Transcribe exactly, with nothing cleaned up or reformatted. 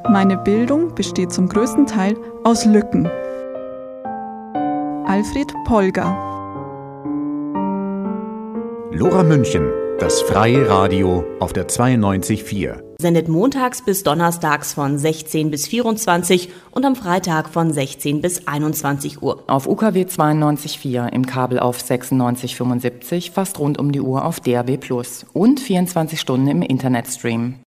Meine Bildung besteht zum größten Teil aus Lücken. Alfred Polger. Lora München, das freie Radio auf der zweiundneunzig Komma vier. Sendet montags bis donnerstags von sechzehn bis vierundzwanzig und am Freitag von sechzehn bis einundzwanzig Uhr. Auf U K W zweiundneunzig Komma vier, im Kabel auf sechsundneunzig Komma fünfundsiebzig, fast rund um die Uhr auf D A B plus und vierundzwanzig Stunden im Internetstream.